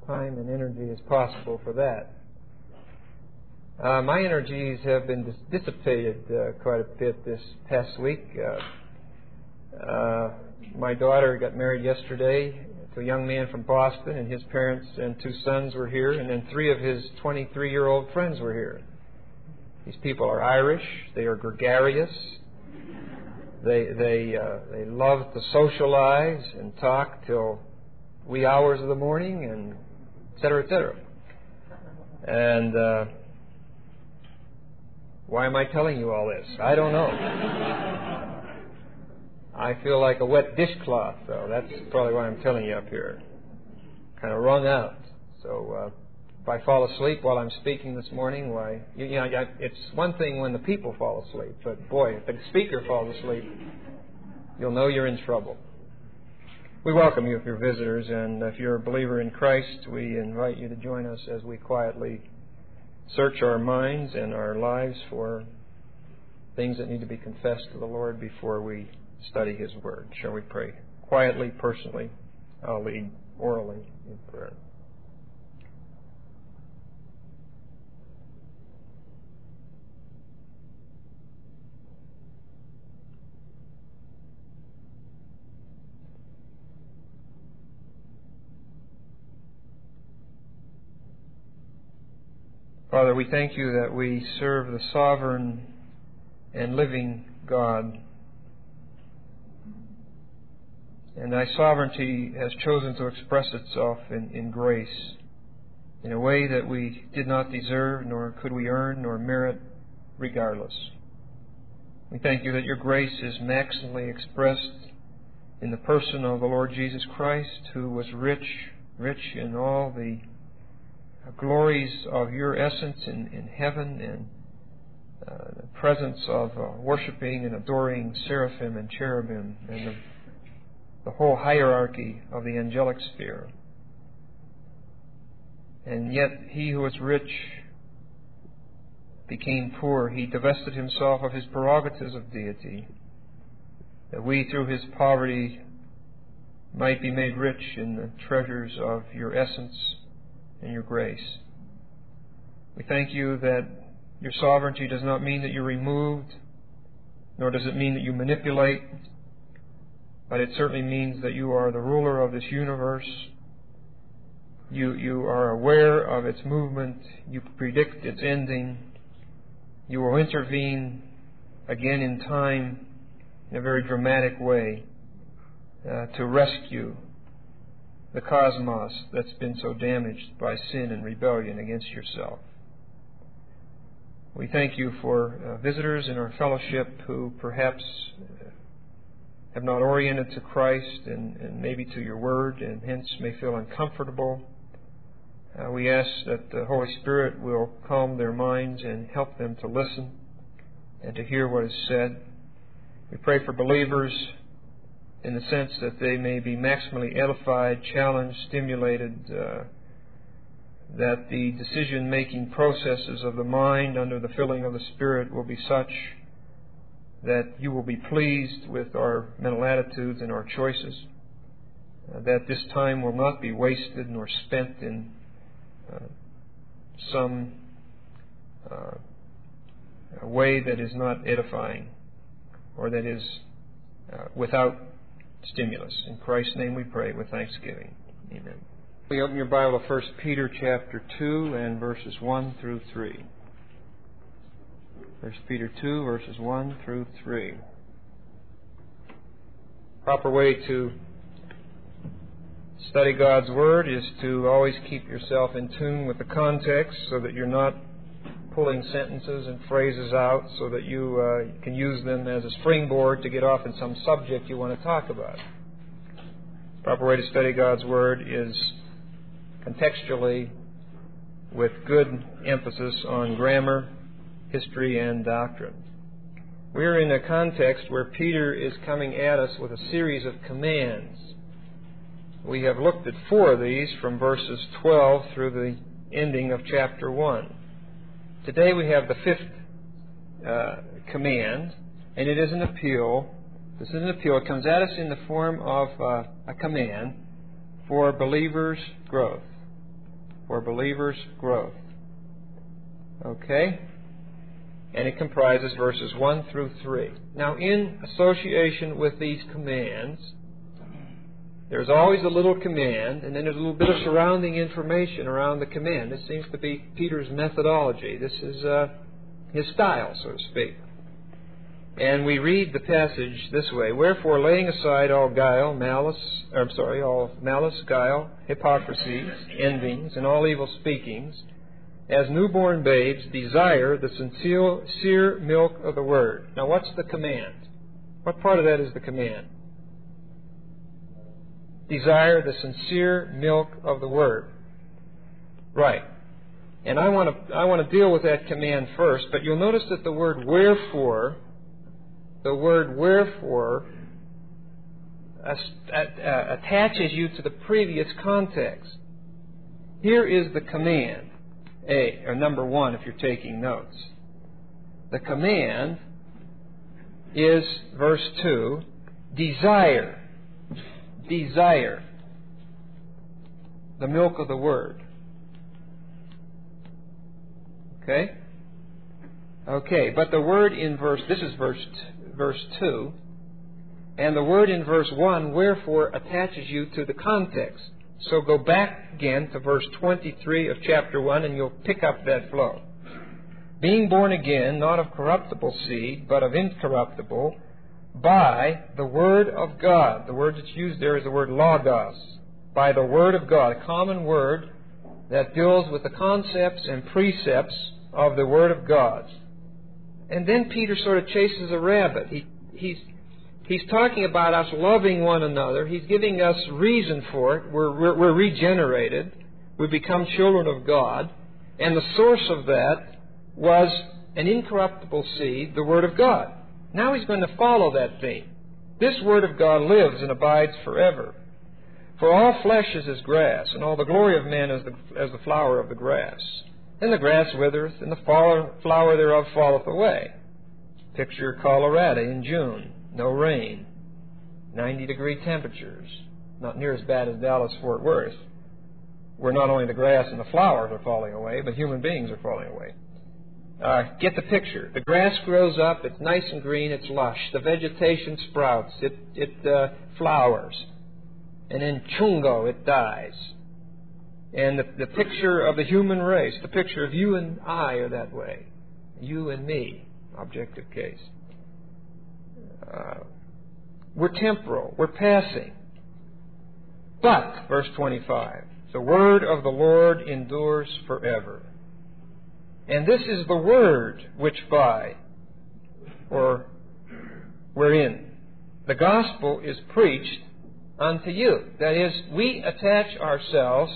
time and energy as possible for that. My energies have been dissipated quite a bit this past week. My daughter got married yesterday to a young man from Boston, and his parents and 2 sons were here, and then 3 of his 23-year-old friends were here. These people are Irish. They are gregarious. They love to socialize and talk till wee hours of the morning, and et cetera, et cetera. And why am I telling you all this? I don't know. I feel like a wet dishcloth, though. That's probably why I'm telling you up here. Kind of wrung out. So if I fall asleep while I'm speaking this morning, why, it's one thing when the people fall asleep, but boy, if the speaker falls asleep, you'll know you're in trouble. We welcome you if you're visitors, and if you're a believer in Christ, we invite you to join us as we quietly search our minds and our lives for things that need to be confessed to the Lord before we study His Word. Shall we pray? Quietly, personally, I'll lead orally in prayer. Father, we thank you that we serve the sovereign and living God. And thy sovereignty has chosen to express itself in grace in a way that we did not deserve, nor could we earn, nor merit, regardless. We thank you that your grace is maximally expressed in the person of the Lord Jesus Christ, who was rich in all the glories of your essence in heaven, and the presence of worshiping and adoring seraphim and cherubim, and the whole hierarchy of the angelic sphere. And yet he who was rich became poor. He divested himself of his prerogatives of deity, that we through his poverty might be made rich in the treasures of your essence and your grace. We thank you that your sovereignty does not mean that you're removed, nor does it mean that you manipulate, but it certainly means that you are the ruler of this universe. You are aware of its movement. You predict its ending. You will intervene again in time in a very dramatic way to rescue the cosmos that's been so damaged by sin and rebellion against yourself. We thank you for visitors in our fellowship who perhaps have not oriented to Christ and maybe to your Word, and hence may feel uncomfortable. We ask that the Holy Spirit will calm their minds and help them to listen and to hear what is said. We pray for believers in the sense that they may be maximally edified, challenged, stimulated, that the decision-making processes of the mind under the filling of the Spirit will be such that you will be pleased with our mental attitudes and our choices, that this time will not be wasted nor spent in some way that is not edifying or that is without stimulus. In Christ's name we pray with thanksgiving. Amen. We open your Bible to 1 Peter chapter 2 and verses 1 through 3. 1 Peter 2, verses 1 through 3. Proper way to study God's Word is to always keep yourself in tune with the context so that you're not pulling sentences and phrases out so that you can use them as a springboard to get off in some subject you want to talk about. Proper way to study God's Word is contextually with good emphasis on grammar, history, and doctrine. We're in a context where Peter is coming at us with a series of commands. We have looked at 4 of these from verses 12 through the ending of chapter 1. Today we have the 5th command, and it is an appeal. This is an appeal. It comes at us in the form of a command for believers' growth. for believers' growth. Okay? And it comprises verses 1 through 3. Now, in association with these commands, there's always a little command, and then there's a little bit of surrounding information around the command. This seems to be Peter's methodology. This is his style, so to speak. And we read the passage this way: "Wherefore, laying aside all malice, guile, hypocrisies, envyings, and all evil speakings, as newborn babes, desire the sincere milk of the Word." Now, what's the command? What part of that is the command? Desire the sincere milk of the Word. Right. And I want to deal with that command first, but you'll notice that the word wherefore attaches you to the previous context. Here is the command, number 1 if you're taking notes. The command is, verse 2, desire the milk of the Word. Okay? Okay, but the word in this is verse 2, and the word in verse 1, wherefore, attaches you to the context. So go back again to verse 23 of chapter 1, and you'll pick up that flow. "Being born again, not of corruptible seed, but of incorruptible, by the Word of God." The word that's used there is the word logos. By the Word of God, a common word that deals with the concepts and precepts of the Word of God. And then Peter sort of chases a rabbit. He's talking about us loving one another. He's giving us reason for it. We're regenerated. We become children of God. And the source of that was an incorruptible seed, the Word of God. Now he's going to follow that theme. This Word of God lives and abides forever. "For all flesh is as grass, and all the glory of man as the flower of the grass. And the grass withereth, and the flower thereof falleth away." Picture Colorado in June. No rain. 90-degree temperatures. Not near as bad as Dallas-Fort Worth, where not only the grass and the flowers are falling away, but human beings are falling away. Get the picture. The grass grows up. It's nice and green. It's lush. The vegetation sprouts. It flowers. And then chungo, it dies. And the picture of the human race, the picture of you and I are that way. You and me, objective case. We're temporal. We're passing. But, verse 25, "The word of the Lord endures forever. And this is the word which by," or wherein, "the gospel is preached unto you." That is, when we attach ourselves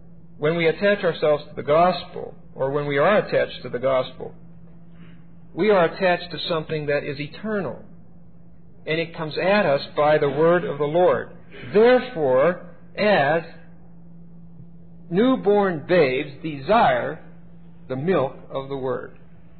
to the gospel, or when we are attached to the gospel, we are attached to something that is eternal. And it comes at us by the word of the Lord. "Therefore, as newborn babes desire the milk of the Word."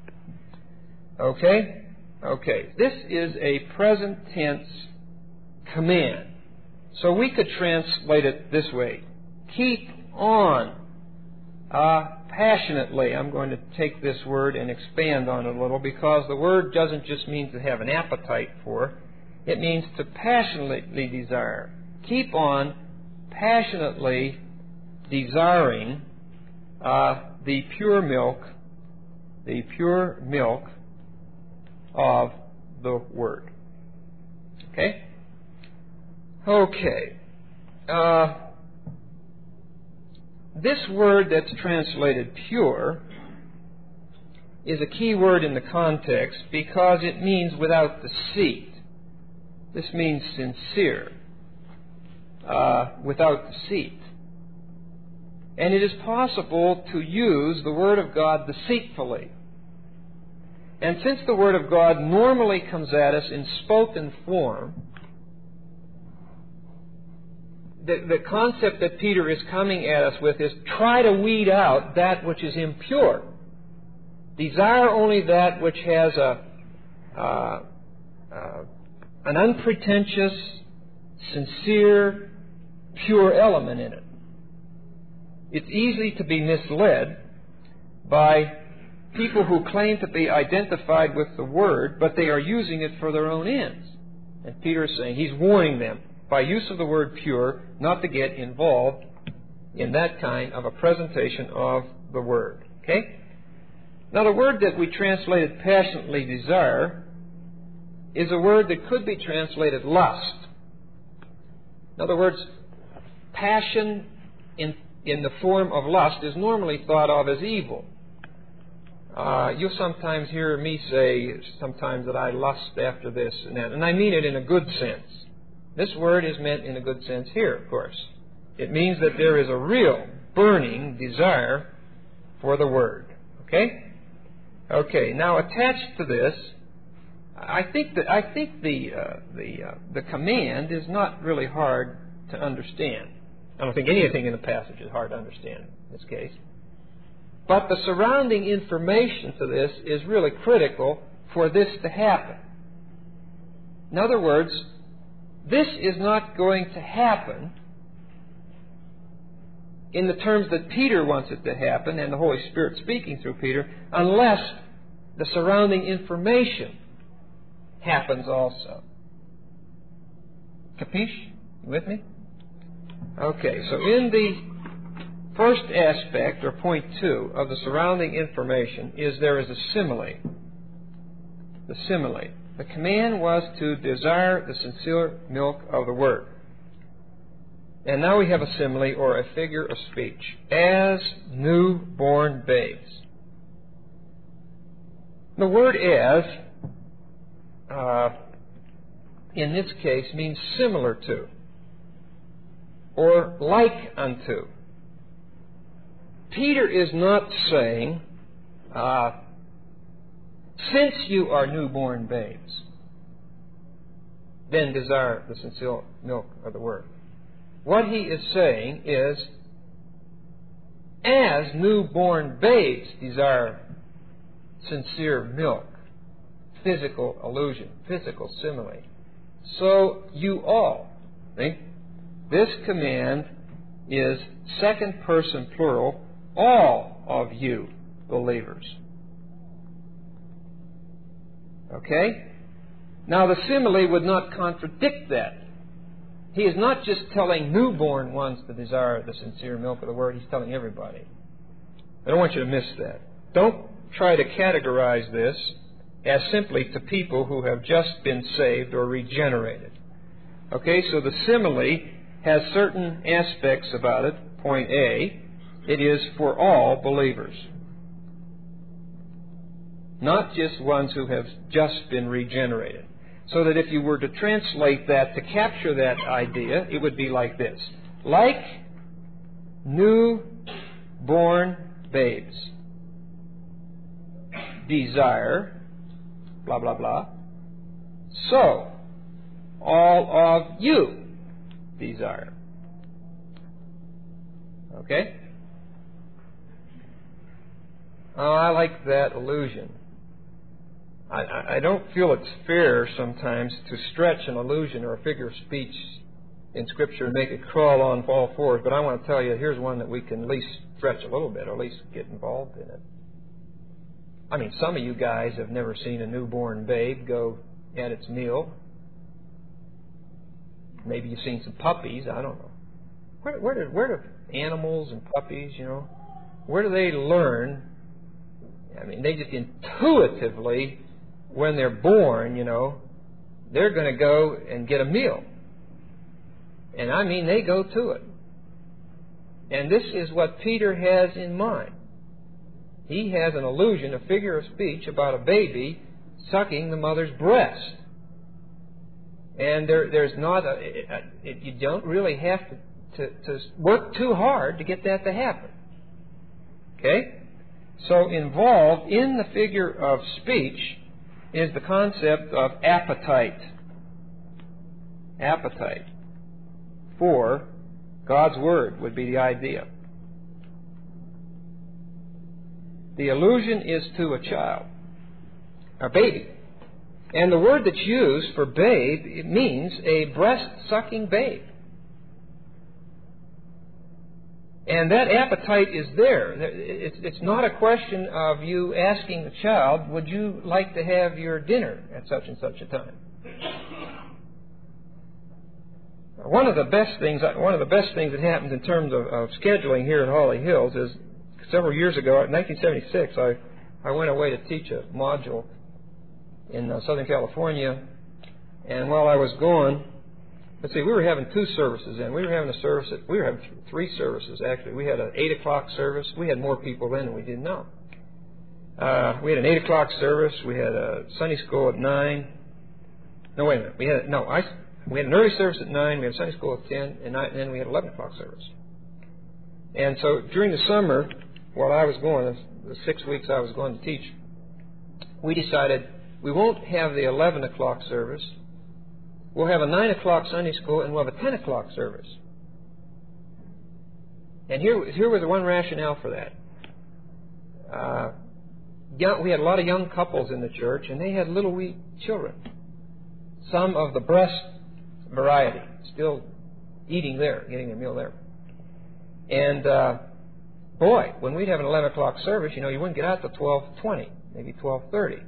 Okay? Okay. This is a present tense command. So we could translate it this way: keep on passionately. I'm going to take this word and expand on it a little, because the word doesn't just mean to have an appetite for. It means to passionately desire. Keep on passionately desiring the pure milk of the Word. Okay? Okay. This word that's translated pure is a key word in the context because it means without deceit. This means sincere, without deceit. And it is possible to use the Word of God deceitfully. And since the Word of God normally comes at us in spoken form, the concept that Peter is coming at us with is try to weed out that which is impure. Desire only that which has an unpretentious, sincere, pure element in it. it's easy to be misled by people who claim to be identified with the Word, but they are using it for their own ends. And Peter is saying, he's warning them, by use of the word pure, not to get involved in that kind of a presentation of the Word. Okay? Now, the word that we translated passionately desire is a word that could be translated lust. In other words, passion in the form of lust is normally thought of as evil. You'll sometimes hear me say sometimes that I lust after this and that, and I mean it in a good sense. This word is meant in a good sense here, of course. It means that there is a real burning desire for the Word. Okay? Okay. Now, attached to this, I think the command is not really hard to understand. I don't think anything in the passage is hard to understand in this case. But the surrounding information to this is really critical for this to happen. In other words, this is not going to happen in the terms that Peter wants it to happen, and the Holy Spirit speaking through Peter, unless the surrounding information happens also. Capiche? You with me? Okay, so in the first aspect, or point 2, of the surrounding information is there is a simile. The simile. The command was to desire the sincere milk of the Word. And now we have a simile, or a figure of speech, as newborn babes. The word as, in this case, means similar to, or like unto. Peter is not saying, since you are newborn babes, then desire the sincere milk of the Word. What he is saying is, as newborn babes desire sincere milk, physical allusion, physical simile, so you all. See? This command is second person plural, all of you believers. Okay? Now the simile would not contradict that. He is not just telling newborn ones to desire the sincere milk of the Word. He's telling everybody. I don't want you to miss that. Don't try to categorize this as simply to people who have just been saved or regenerated. Okay, so the simile has certain aspects about it. Point A, it is for all believers. Not just ones who have just been regenerated. So that if you were to translate that to capture that idea, it would be like this. Like newborn babes desire, blah, blah, blah, so all of you desire. Okay? Oh, I like that allusion. I don't feel it's fair sometimes to stretch an allusion or a figure of speech in Scripture and make it crawl on all fours, but I want to tell you, here's one that we can at least stretch a little bit, or at least get involved in it. I mean, some of you guys have never seen a newborn babe go at its meal. Maybe you've seen some puppies, I don't know. Where do animals and puppies, where do they learn? I mean, they just intuitively, when they're born, they're going to go and get a meal. And I mean, they go to it. And this is what Peter has in mind. He has an allusion, a figure of speech about a baby sucking the mother's breast. And there's not you don't really have to work too hard to get that to happen. Okay? So involved in the figure of speech is the concept of appetite. Appetite for God's Word would be the idea. The allusion is to a child, a baby. And the word that's used for babe, it means a breast-sucking babe. And that appetite is there. It's not a question of you asking the child, would you like to have your dinner at such and such a time? One of the best things that happens in terms of scheduling here at Holly Hills is several years ago, in 1976, I went away to teach a module in Southern California, and while I was gone, let's see, we were having two services then. We were having three services, actually. We had an 8 o'clock service. We had more people then than we did now. We had an 8 o'clock service. We had a Sunday school at 9. No, wait a minute. We had an early service at 9. We had a Sunday school at 10, and then we had an 11 o'clock service. And so during the summer, while I was going, the 6 weeks I was going to teach, we decided we won't have the 11 o'clock service. We'll have a 9 o'clock Sunday school, and we'll have a 10 o'clock service. And here was one rationale for that. We had a lot of young couples in the church, and they had little wee children. Some of the breast variety, still eating there, getting their meal there. And boy, when we'd have an 11 o'clock service, you wouldn't get out till 12:20, maybe 12:30.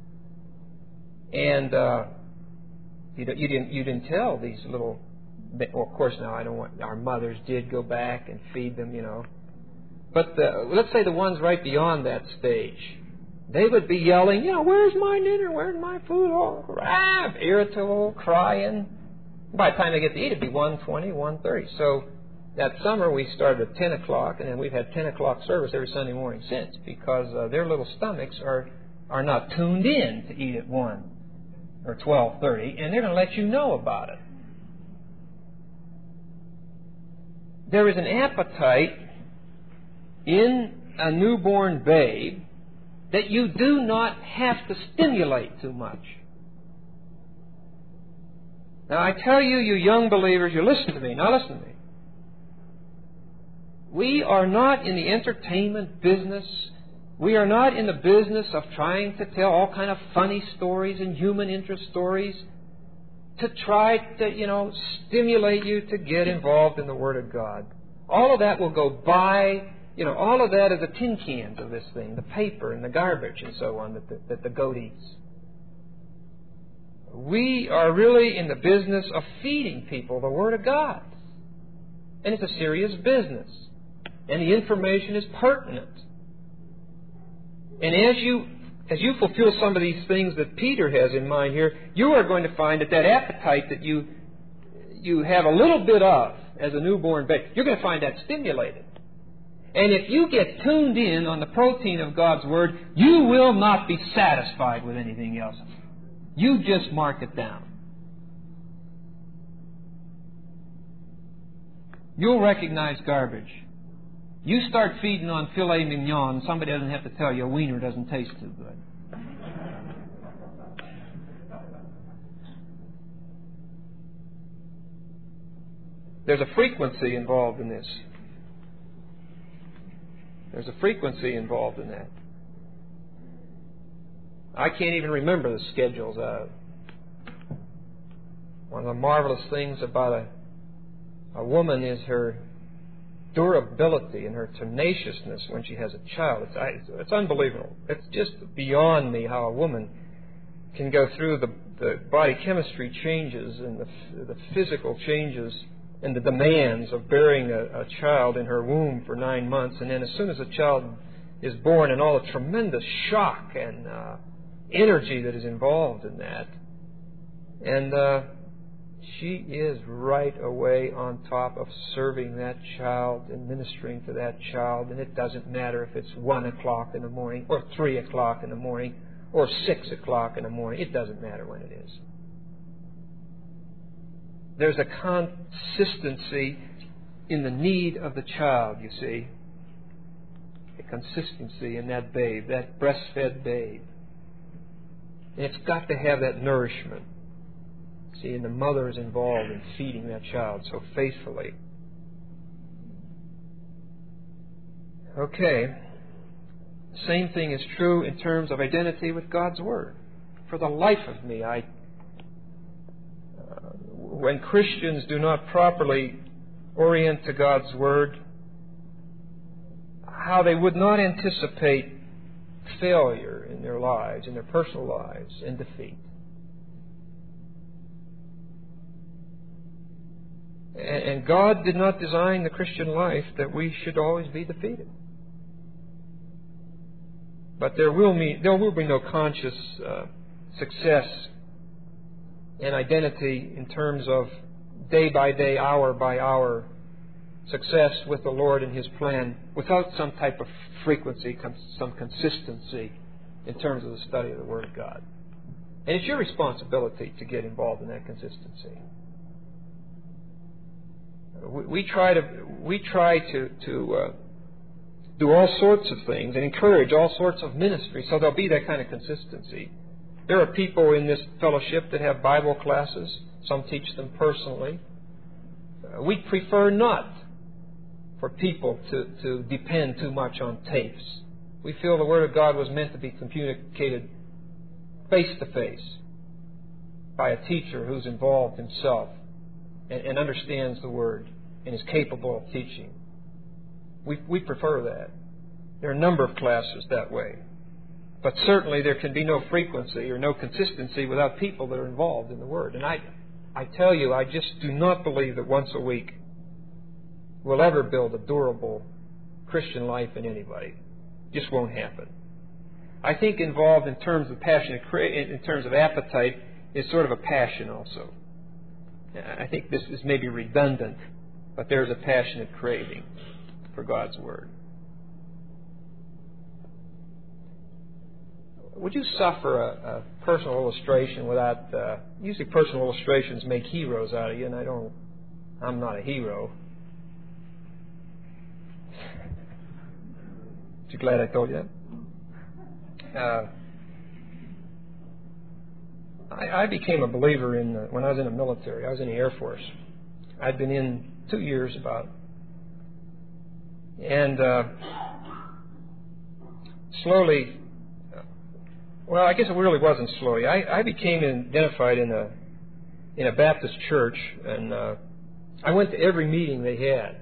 And you didn't tell these little. Well, of course, now I don't want. Our mothers did go back and feed them, But let's say the ones right beyond that stage, they would be yelling, "Where's my dinner? Where's my food?" All irritable, crying. By the time they get to eat, it'd be 1:20, 1:30. So that summer we started at 10 o'clock, and then we've had 10 o'clock service every Sunday morning since, because their little stomachs are not tuned in to eat at 1 or 12:30, and they're going to let you know about it. There is an appetite in a newborn babe that you do not have to stimulate too much. Now, I tell you, you young believers, you listen to me. Now listen to me. We are not in the entertainment business. We are not in the business of trying to tell all kind of funny stories and human interest stories to try to, stimulate you to get involved in the Word of God. All of that will go by. All of that is the tin cans of this thing, the paper and the garbage and so on that the goat eats. We are really in the business of feeding people the Word of God. And it's a serious business. And the information is pertinent. And as you fulfill some of these things that Peter has in mind here, you are going to find that appetite that you have a little bit of as a newborn baby, you're going to find that stimulated. And if you get tuned in on the protein of God's Word, you will not be satisfied with anything else. You just mark it down. You'll recognize garbage. You start feeding on filet mignon, somebody doesn't have to tell you a wiener doesn't taste too good. There's a frequency involved in this. There's a frequency involved in that. I can't even remember the schedules. One of the marvelous things about a woman is her durability and her tenaciousness when she has a child. It's unbelievable. It's just beyond me how a woman can go through the body chemistry changes and the physical changes and the demands of bearing a child in her womb for 9 months, and then as soon as the child is born, and all the tremendous shock and energy that is involved in that. And she is right away on top of serving that child and ministering to that child, and it doesn't matter if it's 1 o'clock in the morning or 3 o'clock in the morning or 6 o'clock in the morning. It doesn't matter when it is. There's a consistency in the need of the child, you see. A consistency in that babe, that breastfed babe. And it's got to have that nourishment. See, and the mother is involved in feeding that child so faithfully. Okay. Same thing is true in terms of identity with God's Word. For the life of me, when Christians do not properly orient to God's Word, how they would not anticipate failure in their lives, in their personal lives, and defeat. And God did not design the Christian life that we should always be defeated. But there will be no conscious success and identity in terms of day by day, hour by hour success with the Lord and His plan without some type of frequency, some consistency in terms of the study of the Word of God. And it's your responsibility to get involved in that consistency. We try to do all sorts of things and encourage all sorts of ministry, so there'll be that kind of consistency. There are people in this fellowship that have Bible classes. Some teach them personally. We prefer not for people to depend too much on tapes. We feel the Word of God was meant to be communicated face to face by a teacher who's involved himself and understands the Word and is capable of teaching. We prefer that. There are a number of classes that way. But certainly there can be no frequency or no consistency without people that are involved in the Word. And I tell you, I just do not believe that once a week will ever build a durable Christian life in anybody. Just won't happen. I think involved in terms of in terms of appetite is sort of a passion also. I think this is maybe redundant, but there's a passionate craving for God's Word. Would you suffer a personal illustration without... usually personal illustrations make heroes out of you, and I'm not a hero. You glad I told you that? I became a believer when I was in the military. I was in the Air Force. I'd been in 2 years about. And slowly... Well, I guess it really wasn't slowly. I became identified in a Baptist church, and I went to every meeting they had.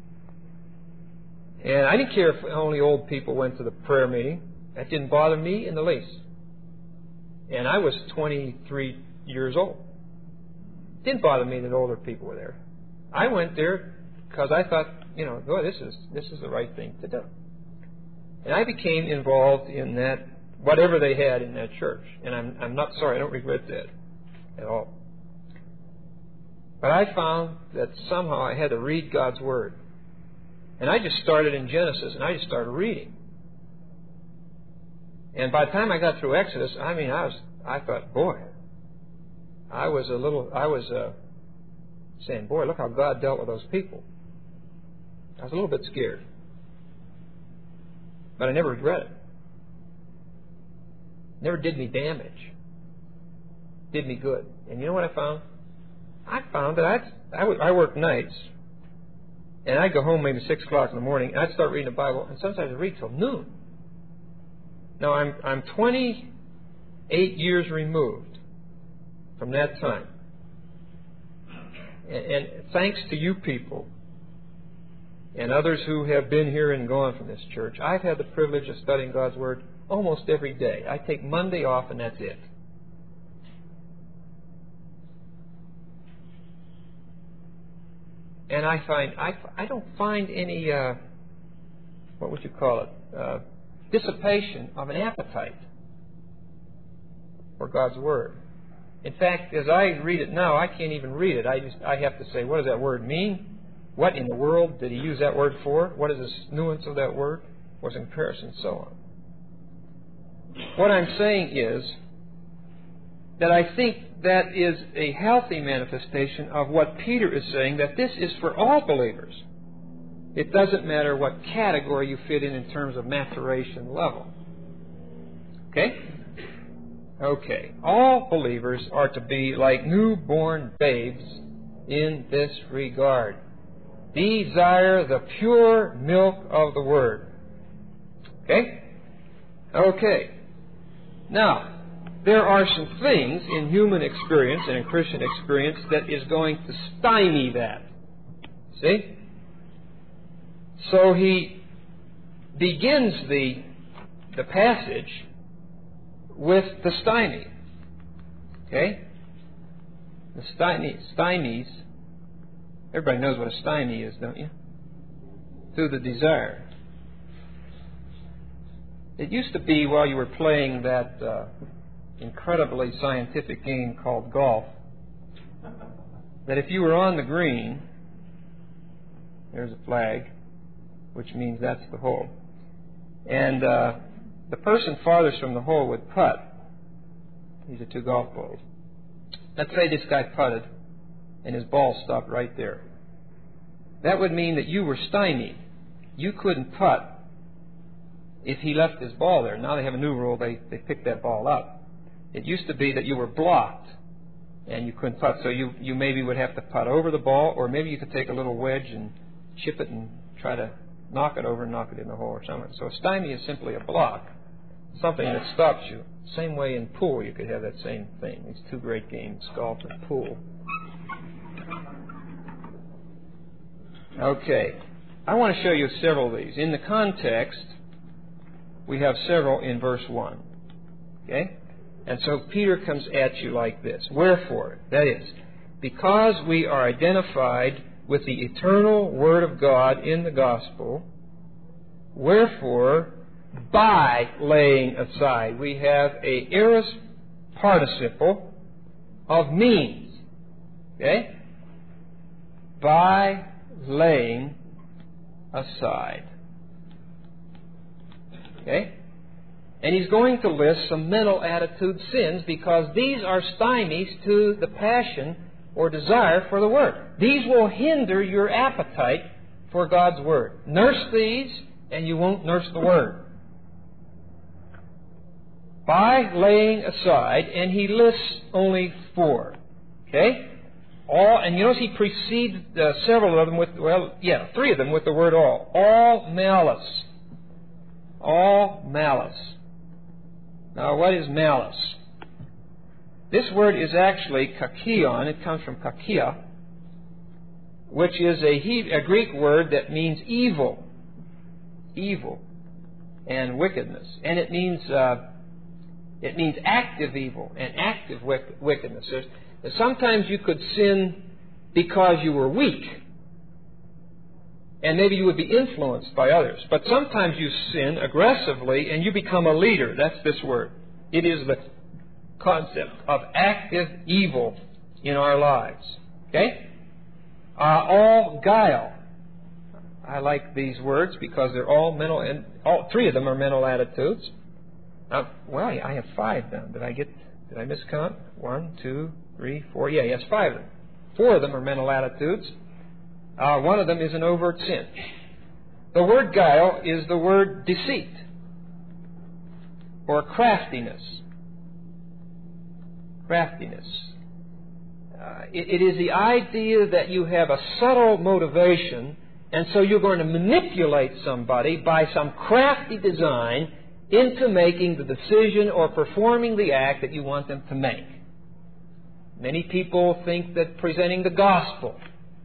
And I didn't care if only old people went to the prayer meeting. That didn't bother me in the least. And I was 23 years old. It didn't bother me that older people were there. I went there because I thought, boy, this is the right thing to do. And I became involved in that, whatever they had in that church. And I'm not sorry, I don't regret that at all. But I found that somehow I had to read God's Word. And I just started in Genesis, and I just started reading. And by the time I got through Exodus, I thought, boy, I was saying, boy, look how God dealt with those people. I was a little bit scared. But I never regret it. Never did me damage. Did me good. And you know what I found? I found that I worked nights, and I'd go home maybe 6 o'clock in the morning, and I'd start reading the Bible, and sometimes I'd read till noon. Now, I'm 28 years removed from that time. And thanks to you people and others who have been here and gone from this church, I've had the privilege of studying God's Word almost every day. I take Monday off, and that's it. And I don't find any, what would you call it, dissipation of an appetite for God's Word. In fact, as I read it now, I can't even read it. I have to say, what does that word mean? What in the world did he use that word for? What is the nuance of that word? What's in comparison, and so on. What I'm saying is that I think that is a healthy manifestation of what Peter is saying, that this is for all believers. It doesn't matter what category you fit in terms of maturation level. Okay? Okay. All believers are to be like newborn babes in this regard. Desire the pure milk of the Word. Okay? Okay. Now, there are some things in human experience and in Christian experience that is going to stymie that. See? So he begins the passage with the stymie. Okay? The stymies. Everybody knows what a stymie is, don't you? Through the desire. It used to be, while you were playing that incredibly scientific game called golf, that if you were on the green, there's a flag, which means that's the hole, and the person farthest from the hole would putt. These are two golf balls. Let's say this guy putted, and his ball stopped right there. That would mean that you were stymied. You couldn't putt if he left his ball there. Now they have a new rule. They pick that ball up. It used to be that you were blocked and you couldn't putt. So you maybe would have to putt over the ball, or maybe you could take a little wedge and chip it and try to knock it over and knock it in the hole or something. So a stymie is simply a block, something that stops you. Same way in pool you could have that same thing. These two great games, golf and pool. Okay. I want to show you several of these. In the context, we have several in verse 1. Okay? And so Peter comes at you like this. Wherefore, that is, because we are identified with the eternal Word of God in the gospel, wherefore, by laying aside, we have a aorist participle of means. Okay? By laying aside. Okay? And he's going to list some mental attitude sins, because these are stymies to the passion or desire for the Word. These will hinder your appetite for God's Word. Nurse these, and you won't nurse the Word. By laying aside, and he lists only 4. Okay? All, and you notice he precedes several of them with, 3 of them with the word all. All malice. All malice. Now, what is malice? This word is actually kakion. It comes from kakia, which is a Greek word that means evil. Evil and wickedness. And it means active evil and active wickedness. Sometimes you could sin because you were weak, and maybe you would be influenced by others. But sometimes you sin aggressively and you become a leader. That's this word. It is the concept of active evil in our lives. Okay? All guile. I like these words because they're all mental, and all 3 of them are mental attitudes. I have 5 now. Did I miscount? 1, 2, 3, 4. Yes, 5 of them. 4 of them are mental attitudes. One of them is an overt sin. The word guile is the word deceit or craftiness. Craftiness. It is the idea that you have a subtle motivation, and so you're going to manipulate somebody by some crafty design into making the decision or performing the act that you want them to make. Many people think that presenting the gospel,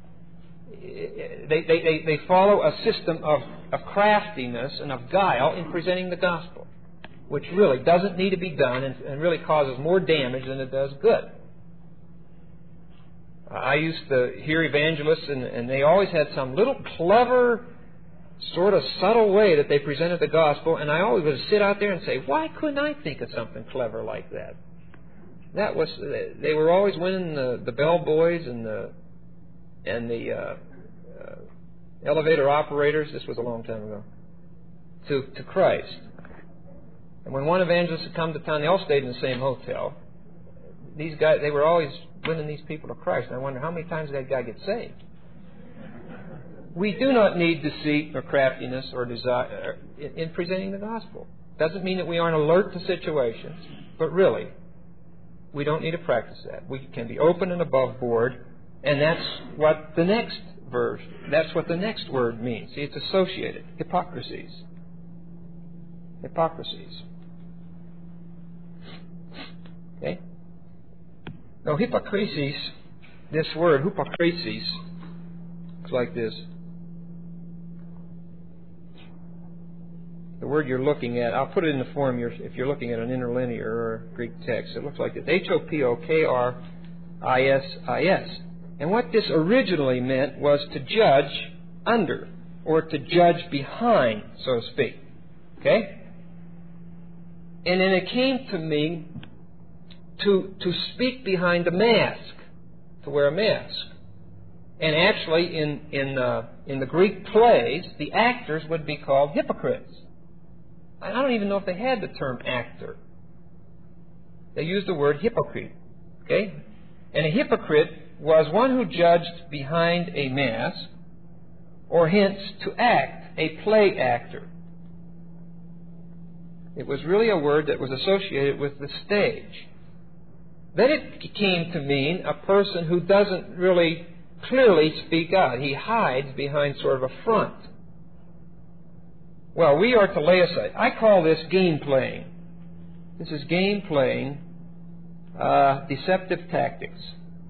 they follow a system of craftiness and of guile in presenting the gospel, which really doesn't need to be done and really causes more damage than it does good. I used to hear evangelists, and they always had some little clever, sort of subtle way that they presented the gospel, and I always would sit out there and say, why couldn't I think of something clever like that? They were always winning the bellboys and the elevator operators. This was a long time ago. To Christ. And when one evangelist had come to town, they all stayed in the same hotel. These guys, they were always winning these people to Christ. And I wonder how many times did that guy get saved? We do not need deceit or craftiness or desire in presenting the gospel. Doesn't mean that we aren't alert to situations, but really, we don't need to practice that. We can be open and above board, and that's what the next word means. See, it's associated. Hypocrisies. Hypocrisies. Okay? Now, hypocrisies, this word, hypocrisies, it's like this. the word you're looking at, I'll put it in the form if you're looking at an interlinear or Greek text. It looks like this, H-O-P-O-K-R-I-S-I-S. And what this originally meant was to judge under, or to judge behind, so to speak. Okay? And then it came to me to speak behind a mask, to wear a mask. And actually, in the Greek plays, the actors would be called hypocrites. I don't even know if they had the term actor. They used the word hypocrite. Okay? And a hypocrite was one who judged behind a mask, or hence to act, a play actor. It was really a word that was associated with the stage. Then it came to mean a person who doesn't really clearly speak out. He hides behind sort of a front. Well, we are to lay aside. I call this game playing. This is game playing, deceptive tactics.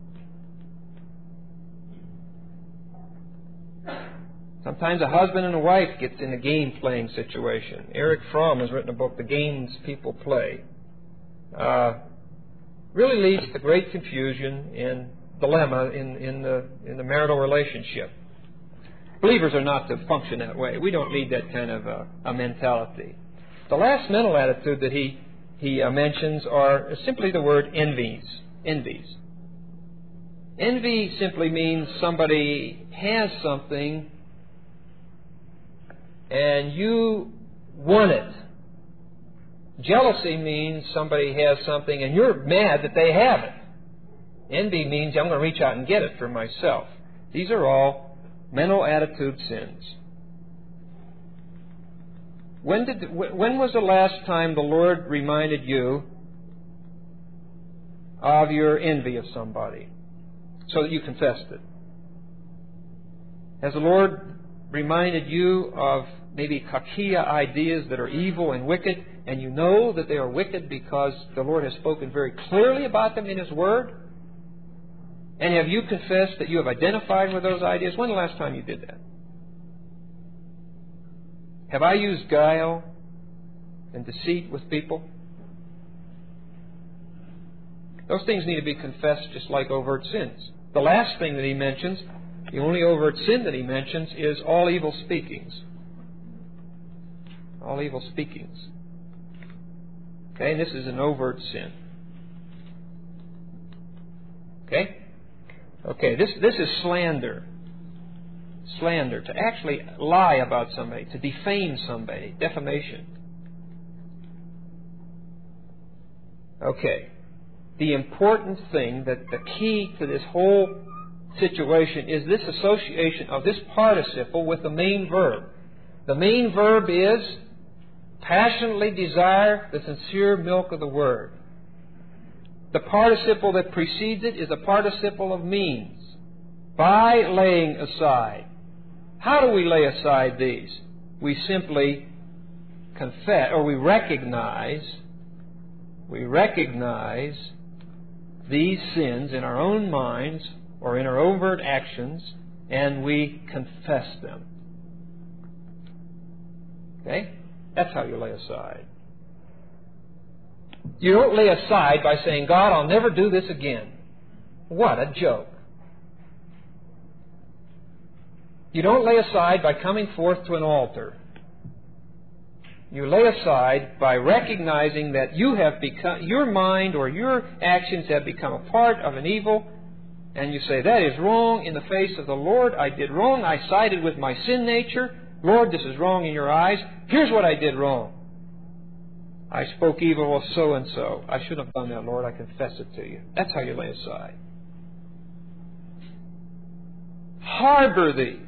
Sometimes a husband and a wife gets in a game-playing situation. Eric Fromm has written a book, The Games People Play. Really leads to great confusion and dilemma in the marital relationship. Believers are not to function that way. We don't need that kind of a mentality. The last mental attitude that he mentions are simply the word envies. Envy simply means somebody has something and you want it. Jealousy means somebody has something and you're mad that they have it. Envy means I'm going to reach out and get it for myself. These are all mental attitude sins. When was the last time the Lord reminded you of your envy of somebody so that you confessed it? Has the Lord reminded you of maybe kakia ideas that are evil and wicked, and you know that they are wicked because the Lord has spoken very clearly about them in His Word? And have you confessed that you have identified with those ideas? When was the last time you did that? Have I used guile and deceit with people? Those things need to be confessed just like overt sins. The last thing that he mentions, the only overt sin that he mentions, is all evil speakings. All evil speakings. Okay, and this is an overt sin. Okay? Okay, this is slander. Slander, to actually lie about somebody, to defame somebody, defamation. Okay, the important thing, that the key to this whole situation is this association of this participle with the main verb. The main verb is passionately desire the sincere milk of the Word. The participle that precedes it is a participle of means. By laying aside. How do we lay aside these? We simply confess, or we recognize these sins in our own minds or in our overt actions, and we confess them. Okay? That's how you lay aside. You don't lay aside by saying, God, I'll never do this again. What a joke. You don't lay aside by coming forth to an altar. You lay aside by recognizing that you have become, your mind or your actions have become a part of an evil, and you say, that is wrong in the face of the Lord. I did wrong. I sided with my sin nature. Lord, this is wrong in your eyes. Here's what I did wrong. I spoke evil of so-and-so. I shouldn't have done that, Lord. I confess it to you. That's how you lay aside. Harbor these.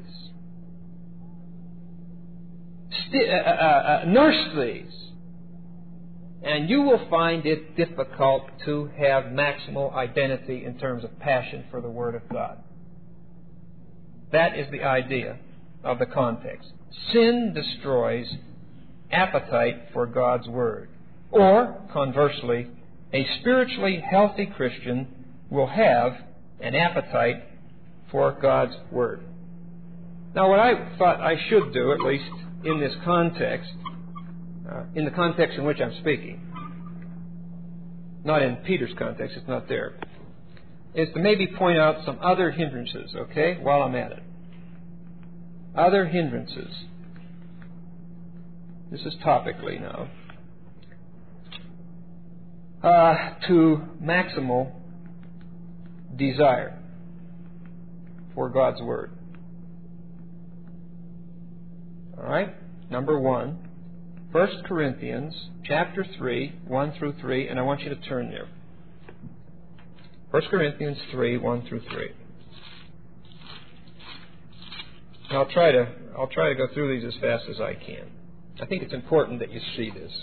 Nurse these. And you will find it difficult to have maximal identity in terms of passion for the Word of God. That is the idea of the context. Sin destroys appetite for God's Word. Or, conversely, a spiritually healthy Christian will have an appetite for God's Word. Now, what I thought I should do, at least in this context, in the context in which I'm speaking. Not in Peter's context, it's not there. Is to maybe point out some other hindrances, okay, while I'm at it. Other hindrances. This is topically now. To maximal desire for God's Word. All right? Number 1, 1 Corinthians chapter 3, 1 through 3, and I want you to turn there. 1 Corinthians 3, 1 through 3. And I'll try to go through these as fast as I can. I think it's important that you see this.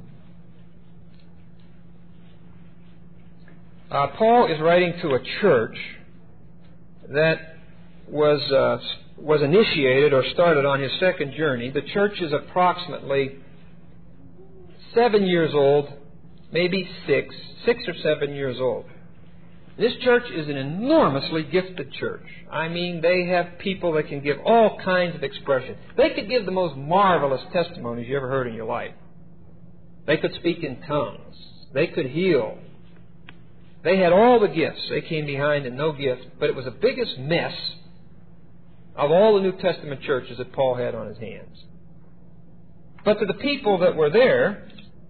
Paul is writing to a church that was initiated or started on his second journey. The church is approximately 7 years old, maybe 6 or 7 years old. This church is an enormously gifted church. I mean, they have people that can give all kinds of expression. They could give the most marvelous testimonies you ever heard in your life. They could speak in tongues. They could heal. They had all the gifts. They came behind in no gift, but it was the biggest mess of all the New Testament churches that Paul had on his hands. But to the people that were there,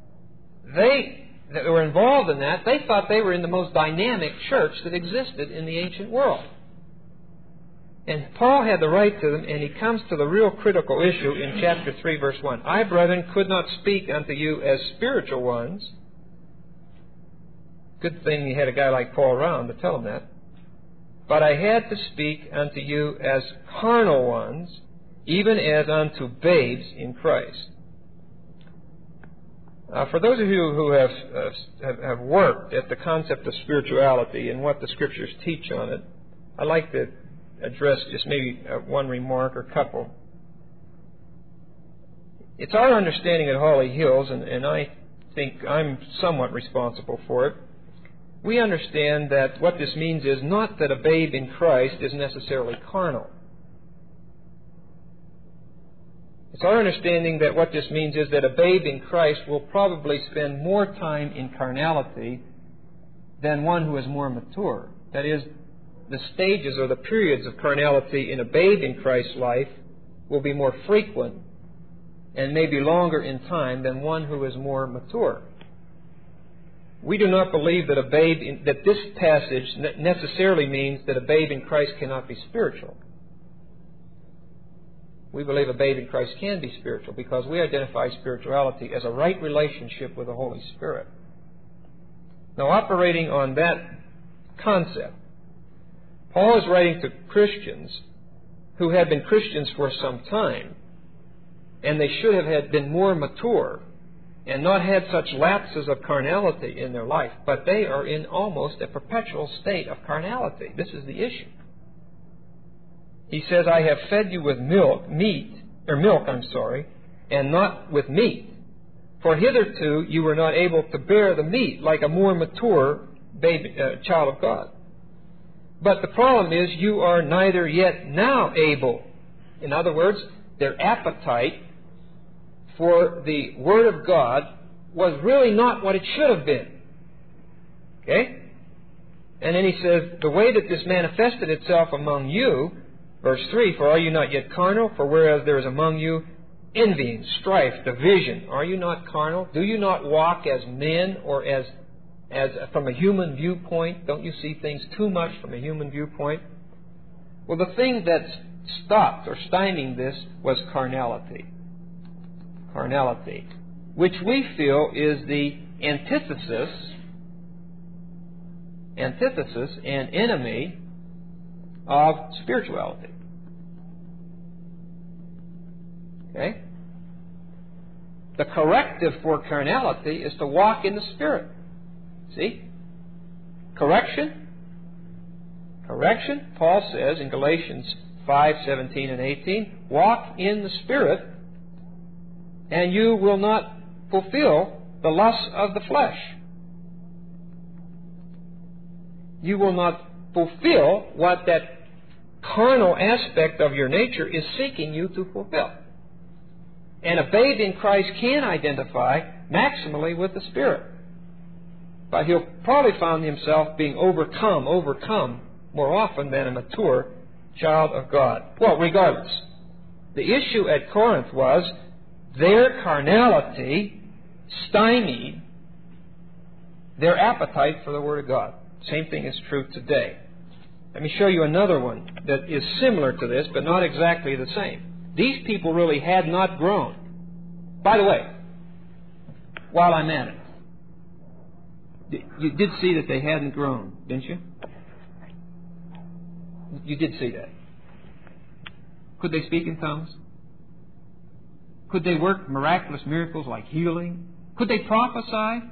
that were involved in that, they thought they were in the most dynamic church that existed in the ancient world. And Paul had the right to them, and he comes to the real critical issue in chapter 3, verse 1. I, brethren, could not speak unto you as spiritual ones. Good thing you had a guy like Paul around to tell him that. But I had to speak unto you as carnal ones, even as unto babes in Christ. For those of you who have worked at the concept of spirituality and what the Scriptures teach on it, I'd like to address just maybe one remark or couple. It's our understanding at Holly Hills, and I think I'm somewhat responsible for it. We understand that what this means is not that a babe in Christ is necessarily carnal. It's our understanding that what this means is that a babe in Christ will probably spend more time in carnality than one who is more mature. That is, the stages or the periods of carnality in a babe in Christ's life will be more frequent and maybe longer in time than one who is more mature. We do not believe that that this passage necessarily means that a babe in Christ cannot be spiritual. We believe a babe in Christ can be spiritual because we identify spirituality as a right relationship with the Holy Spirit. Now, operating on that concept, Paul is writing to Christians who have been Christians for some time, and they should have been more mature and not had such lapses of carnality in their life, but they are in almost a perpetual state of carnality. This is the issue. He says, I have fed you with milk, and not with meat. For hitherto you were not able to bear the meat like a more mature child of God. But the problem is you are neither yet now able. In other words, their appetite for the Word of God was really not what it should have been. Okay? And then he says, the way that this manifested itself among you, verse 3, for are you not yet carnal? For whereas there is among you envying, strife, division, are you not carnal? Do you not walk as men or as from a human viewpoint? Don't you see things too much from a human viewpoint? Well, the thing that stopped or stymied this was carnality. Carnality, which we feel is the antithesis and enemy of spirituality. Okay? The corrective for carnality is to walk in the Spirit. See? Correction. Paul says in Galatians 5:17 and 18, walk in the Spirit, and you will not fulfill the lusts of the flesh. You will not fulfill what that carnal aspect of your nature is seeking you to fulfill. And a babe in Christ can identify maximally with the Spirit. But he'll probably find himself being overcome more often than a mature child of God. Well, regardless, the issue at Corinth was their carnality stymied their appetite for the Word of God. Same thing is true today. Let me show you another one that is similar to this, but not exactly the same. These people really had not grown. By the way, while I'm at it, you did see that they hadn't grown, didn't you? You did see that. Could they speak in tongues? Could they work miraculous miracles like healing? Could they prophesy?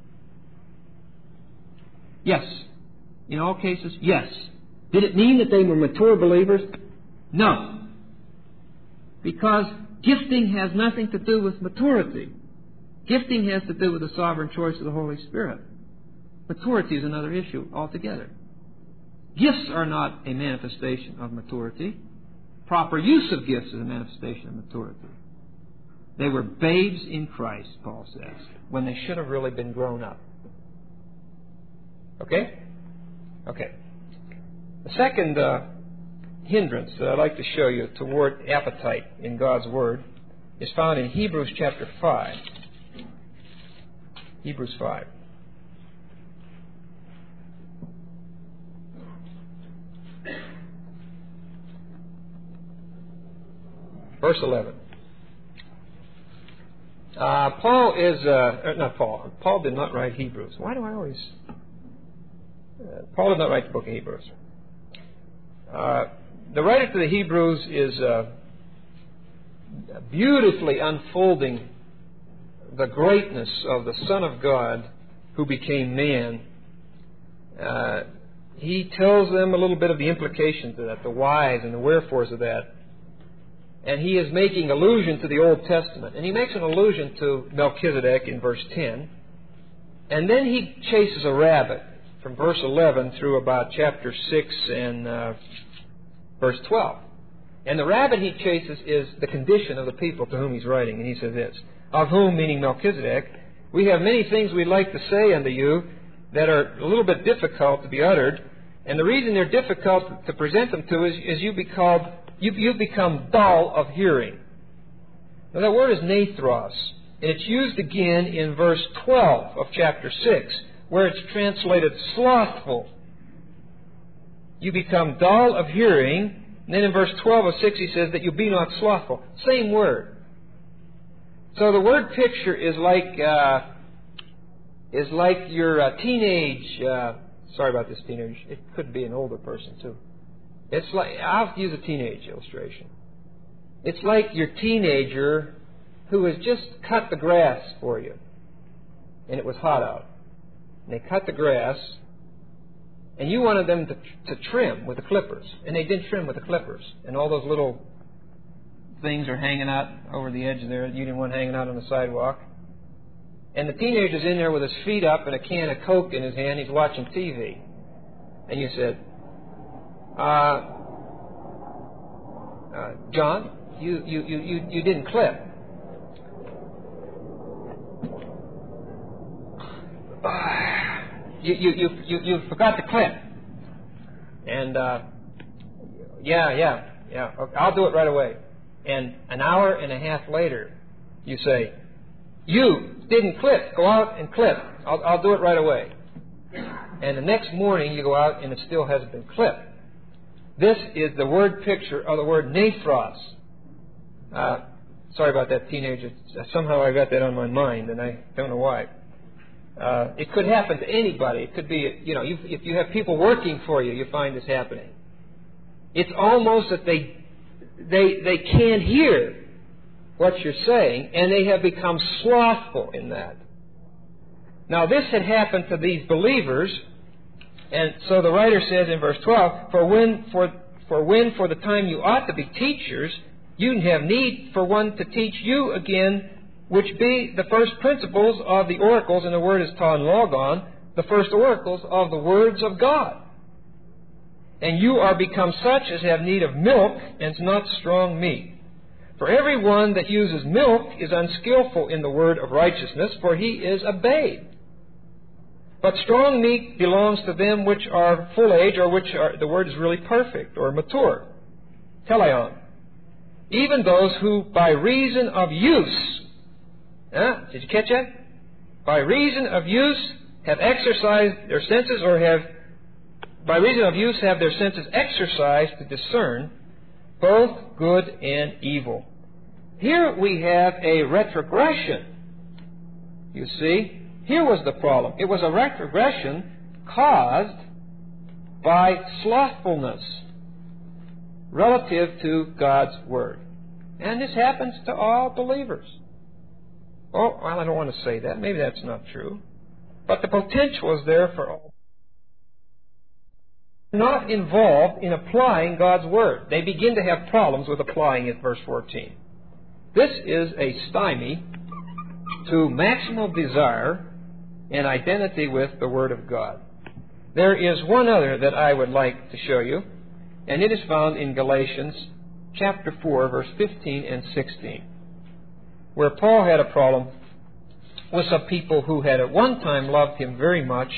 Yes. In all cases, yes. Did it mean that they were mature believers? No. Because gifting has nothing to do with maturity. Gifting has to do with the sovereign choice of the Holy Spirit. Maturity is another issue altogether. Gifts are not a manifestation of maturity. Proper use of gifts is a manifestation of maturity. They were babes in Christ, Paul says, when they should have really been grown up. Okay? Okay. The second hindrance that I'd like to show you toward appetite in God's Word is found in Hebrews chapter 5. Hebrews 5. Verse 11. Paul did not write Hebrews. Why do I always... Paul did not write the book of Hebrews. The writer to the Hebrews is beautifully unfolding the greatness of the Son of God who became man. He tells them a little bit of the implications of that, the whys and the wherefores of that. And he is making allusion to the Old Testament. And he makes an allusion to Melchizedek in verse 10. And then he chases a rabbit from verse 11 through about chapter 6 and verse 12. And the rabbit he chases is the condition of the people to whom he's writing. And he says this, of whom, meaning Melchizedek, we have many things we'd like to say unto you that are a little bit difficult to be uttered. And the reason they're difficult to present them to is you've become dull of hearing. Now that word is nathros, and it's used again in verse 12 of chapter 6, where it's translated slothful. You become dull of hearing, and then in verse 12 of 6 he says that you be not slothful. Same word. So the word picture is like your teenage... sorry about this teenage. It could be an older person too. It's like, I'll have to use a teenage illustration. It's like your teenager who has just cut the grass for you. And it was hot out. And they cut the grass, and you wanted them to trim with the clippers. And they did trim with the clippers. And all those little things are hanging out over the edge there. You didn't want hanging out on the sidewalk. And the teenager's in there with his feet up and a can of Coke in his hand. He's watching TV. And you said, John, you didn't clip. You forgot to clip. And yeah. Okay, I'll do it right away. And an hour and a half later, you say, you didn't clip. Go out and clip. I'll do it right away. And the next morning you go out and it still hasn't been clipped. This is the word picture of the word nathros. Sorry about that, teenager. Somehow I got that on my mind, and I don't know why. It could happen to anybody. It could be, if you have people working for you, you find this happening. It's almost that they can't hear what you're saying, and they have become slothful in that. Now, this had happened to these believers, and so the writer says in verse 12, For when for the time you ought to be teachers, you have need for one to teach you again, which be the first principles of the oracles, and the word is ton logon, the first oracles of the words of God. And you are become such as have need of milk, and not strong meat. For everyone that uses milk is unskillful in the word of righteousness, for he is a babe. But strong meat belongs to them which are full age, or which are, the word is really perfect, or mature. Teleon. Even those who by reason of use, did you catch that? By reason of use have exercised their senses, or by reason of use have their senses exercised to discern both good and evil. Here we have a retrogression. You see, here was the problem. It was a retrogression caused by slothfulness relative to God's Word. And this happens to all believers. Oh, well, I don't want to say that. Maybe that's not true. But the potential is there for all. Not involved in applying God's Word. They begin to have problems with applying it, verse 14. This is a stymie to maximal desire and identity with the Word of God. There is one other that I would like to show you, and it is found in Galatians chapter 4, verse 15 and 16, where Paul had a problem with some people who had at one time loved him very much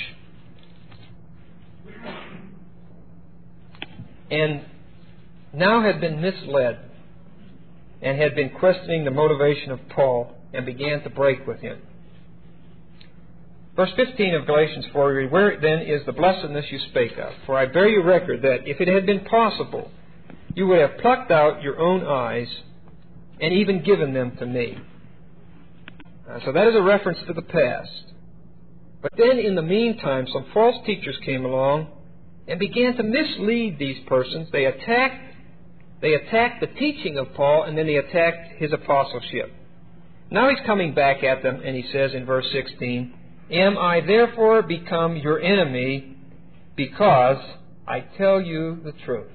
and now had been misled and had been questioning the motivation of Paul and began to break with him. Verse 15 of Galatians 4, read, "Where then is the blessedness you spake of? For I bear you record that if it had been possible, you would have plucked out your own eyes and even given them to me." So that is a reference to the past. But then in the meantime, some false teachers came along and began to mislead these persons. They attacked the teaching of Paul, and then they attacked his apostleship. Now he's coming back at them, and he says in verse 16, "Am I therefore become your enemy because I tell you the truth?"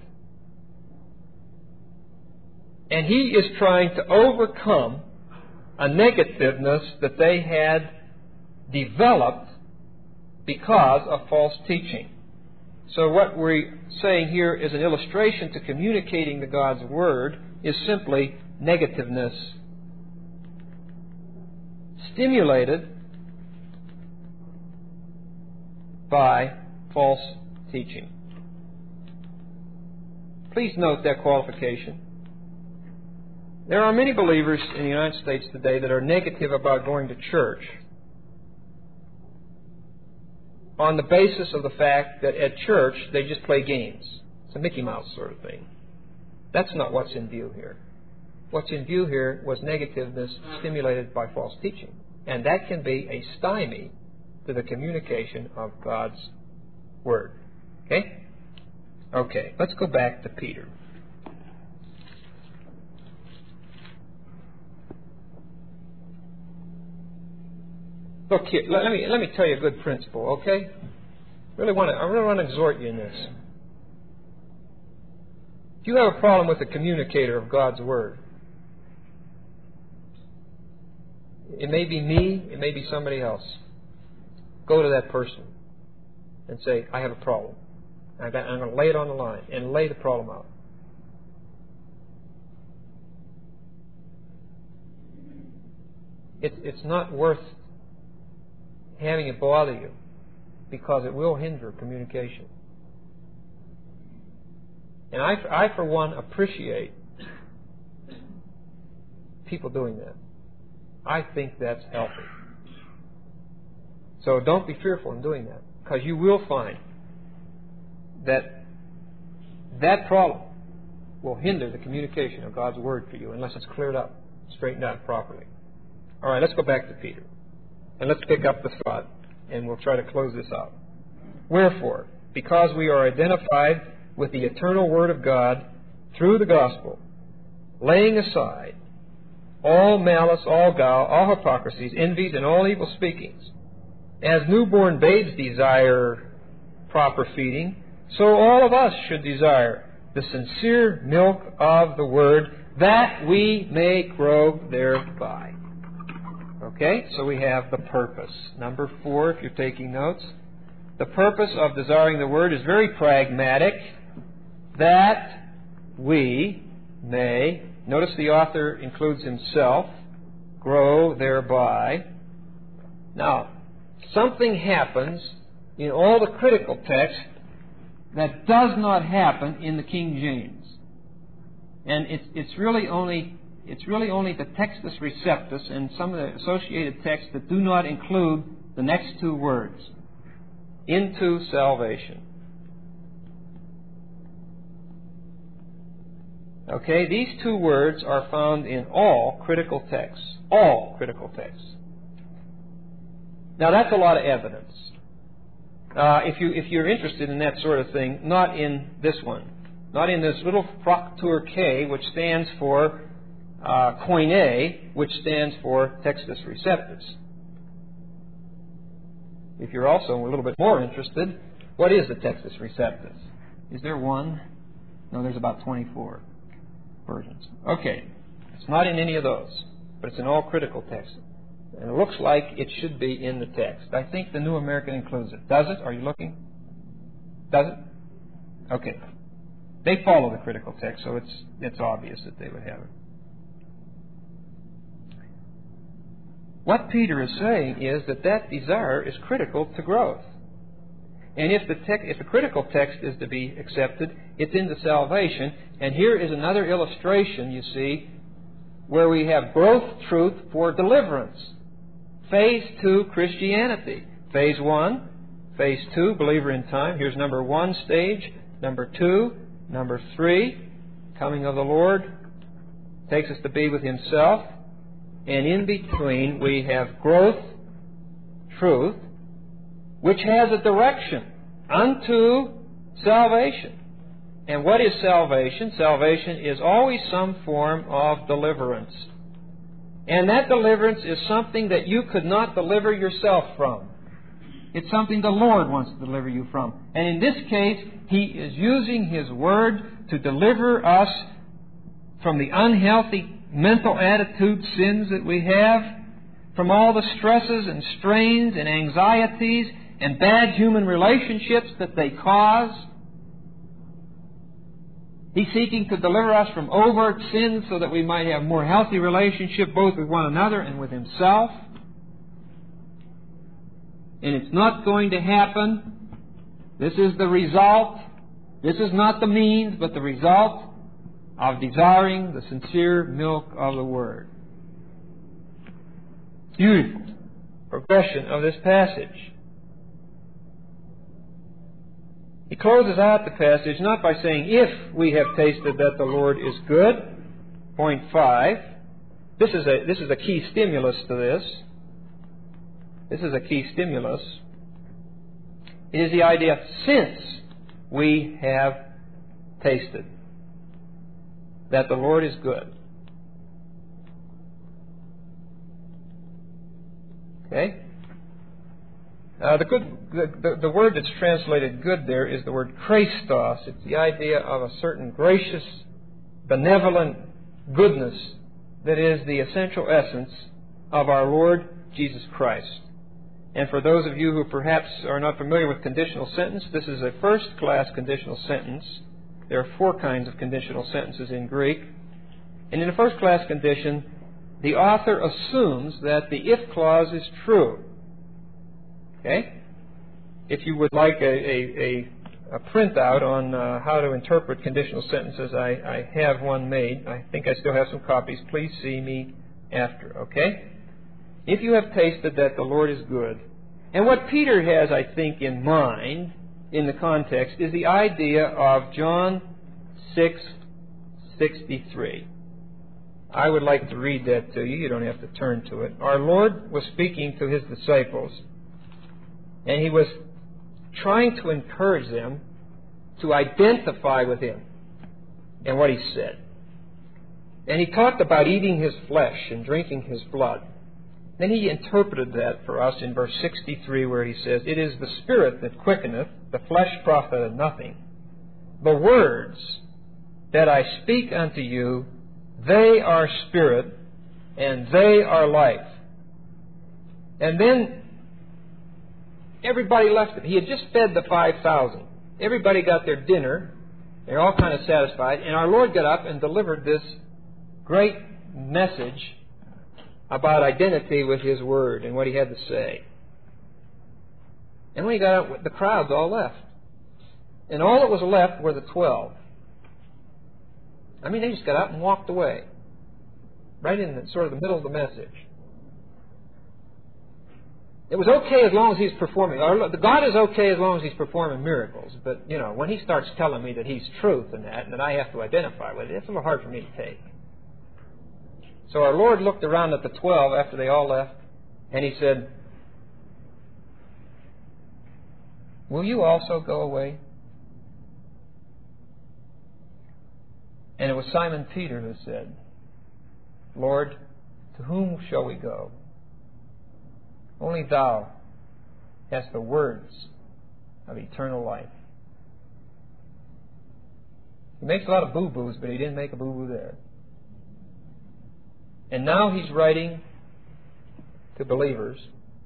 And he is trying to overcome a negativeness that they had developed because of false teaching. So what we're saying here is an illustration to communicating the God's Word is simply negativeness stimulated by false teaching. Please note that qualification. There are many believers in the United States today that are negative about going to church on the basis of the fact that at church they just play games. It's a Mickey Mouse sort of thing. That's not what's in view here. What's in view here was negativeness stimulated by false teaching. And that can be a stymie to the communication of God's Word. Okay? Okay, let's go back to Peter. Look here, let me tell you a good principle, okay? I really want to exhort you in this. If you have a problem with the communicator of God's Word, it may be me, it may be somebody else. Go to that person and say, "I have a problem. I'm going to lay it on the line," and lay the problem out. It's not worth having it bother you, because it will hinder communication. And I for one, appreciate people doing that. I think that's healthy. So don't be fearful in doing that, because you will find that problem will hinder the communication of God's Word for you unless it's cleared up, straightened out properly. All right, let's go back to Peter. And let's pick up the thought, and we'll try to close this out. "Wherefore, because we are identified with the eternal Word of God through the gospel, laying aside all malice, all guile, all hypocrisies, envies, and all evil speakings, as newborn babes desire proper feeding, so all of us should desire the sincere milk of the Word, that we may grow thereby." Okay, so we have the purpose. Number 4, if you're taking notes. The purpose of desiring the Word is very pragmatic, that we may Notice the author includes himself. Grow thereby. Now, something happens in all the critical text that does not happen in the King James. And it's really only the Textus Receptus and some of the associated texts that do not include the next two words, into salvation. Okay, these two words are found in all critical texts. All critical texts. Now that's a lot of evidence. If you're interested in that sort of thing, not in this one. Not in this little Fraktur K, which stands for Koine, which stands for Textus Receptus. If you're also a little bit more interested, what is the Textus Receptus? Is there one? No, there's about 24 versions. Okay. It's not in any of those, but it's in all critical texts. And it looks like it should be in the text. I think the New American includes it. Does it? Are you looking? Does it? Okay. They follow the critical text, so it's obvious that they would have it. What Peter is saying is that desire is critical to growth. And if the critical text is to be accepted, it's into salvation. And here is another illustration, you see, where we have growth truth for deliverance. Phase 2, Christianity. Phase 1, Phase 2, believer in time. Here's number 1 stage. Number 2, number 3, coming of the Lord, takes us to be with Himself. And in between, we have growth, truth, which has a direction unto salvation. And what is salvation? Salvation is always some form of deliverance. And that deliverance is something that you could not deliver yourself from. It's something the Lord wants to deliver you from. And in this case, He is using His Word to deliver us from the unhealthy mental attitude sins that we have, from all the stresses and strains and anxieties and bad human relationships that they cause. He's seeking to deliver us from overt sins so that we might have more healthy relationship both with one another and with Himself. And it's not going to happen. This is the result. This is not the means, but the result of desiring the sincere milk of the Word. Beautiful progression of this passage. He closes out the passage not by saying, if we have tasted that the Lord is good, point 5. This is a key stimulus to this. This is a key stimulus. It is the idea, since we have tasted that the Lord is good. Okay? The word that's translated good there is the word Christos. It's the idea of a certain gracious, benevolent goodness that is the essential essence of our Lord Jesus Christ. And for those of you who perhaps are not familiar with conditional sentence, this is a first-class conditional sentence. There are 4 kinds of conditional sentences in Greek. And in a first-class condition, the author assumes that the if clause is true. Okay? If you would like a printout on how to interpret conditional sentences, I have one made. I think I still have some copies. Please see me after. Okay? If you have tasted that the Lord is good. And what Peter has, I think, in mind in the context is the idea of John 6:63. I would like to read that to you. You don't have to turn to it. Our Lord was speaking to His disciples, and He was trying to encourage them to identify with Him and what He said. And He talked about eating His flesh and drinking His blood. Then He interpreted that for us in verse 63 where He says, it is the Spirit that quickeneth, the flesh profiteth nothing. The words that I speak unto you, they are spirit, and they are life. And then everybody left it. He had just fed the 5,000. Everybody got their dinner. They're all kind of satisfied. And our Lord got up and delivered this great message about identity with His Word and what He had to say. And when He got out, the crowds all left. And all that was left were the 12. I mean, they just got up and walked away. Right in the, sort of the middle of the message. It was okay as long as He's performing. God is okay as long as He's performing miracles. But, you know, when He starts telling me that He's truth in that and that I have to identify with it, it's a little hard for me to take. So our Lord looked around at the 12 after they all left, and He said, "Will you also go away?" And it was Simon Peter who said, "Lord, to whom shall we go? Only Thou hast the words of eternal life." He makes a lot of boo-boos, but he didn't make a boo-boo there. And now he's writing to believers.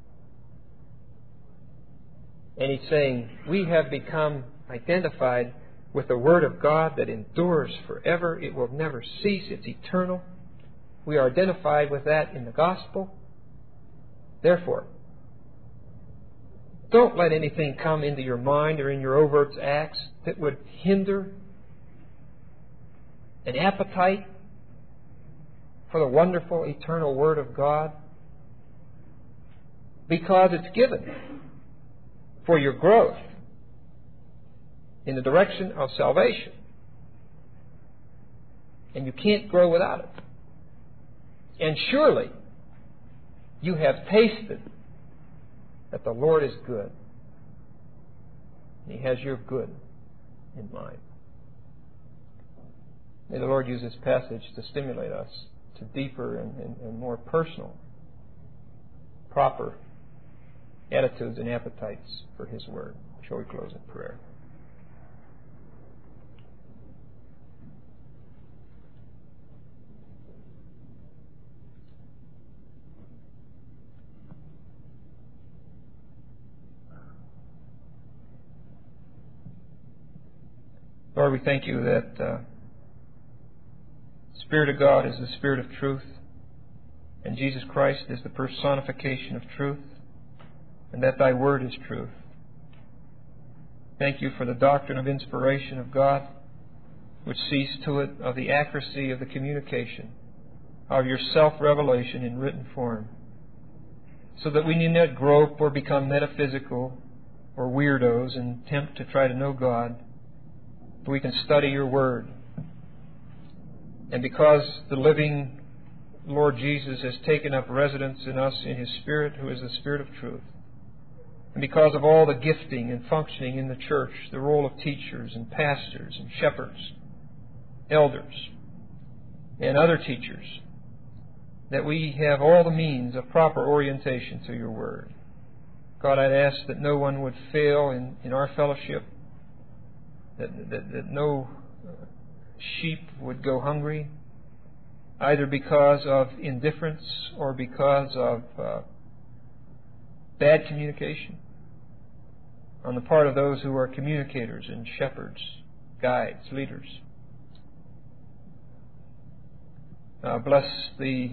And he's saying, we have become identified with the Word of God that endures forever. It will never cease. It's eternal. We are identified with that in the gospel. Therefore, don't let anything come into your mind or in your overt acts that would hinder an appetite for the wonderful eternal Word of God, because it's given for your growth in the direction of salvation. And you can't grow without it. And surely you have tasted that the Lord is good. And He has your good in mind. May the Lord use this passage to stimulate us to deeper and more personal, proper attitudes and appetites for His Word. Shall we close in prayer? Lord, we thank You that the Spirit of God is the Spirit of truth, and Jesus Christ is the personification of truth, and that Thy Word is truth. Thank You for the doctrine of inspiration of God, which sees to it of the accuracy of the communication of Your self-revelation in written form, so that we need not grope or become metaphysical or weirdos and attempt to try to know God, but we can study Your Word. And because the living Lord Jesus has taken up residence in us in His Spirit, who is the Spirit of truth, and because of all the gifting and functioning in the church, the role of teachers and pastors and shepherds, elders, and other teachers, that we have all the means of proper orientation to Your Word. God, I'd ask that no one would fail in our fellowship, that no sheep would go hungry, either because of indifference or because of bad communication on the part of those who are communicators and shepherds, guides, leaders. Bless the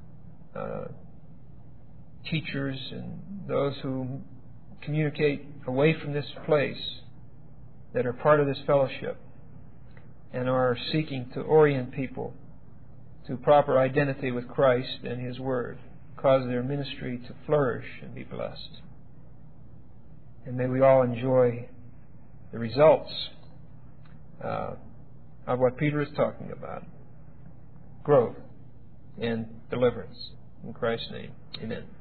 teachers and those who communicate away from this place that are part of this fellowship and are seeking to orient people to proper identity with Christ and His Word, cause their ministry to flourish and be blessed. And may we all enjoy the results of what Peter is talking about: growth and deliverance. In Christ's name, amen.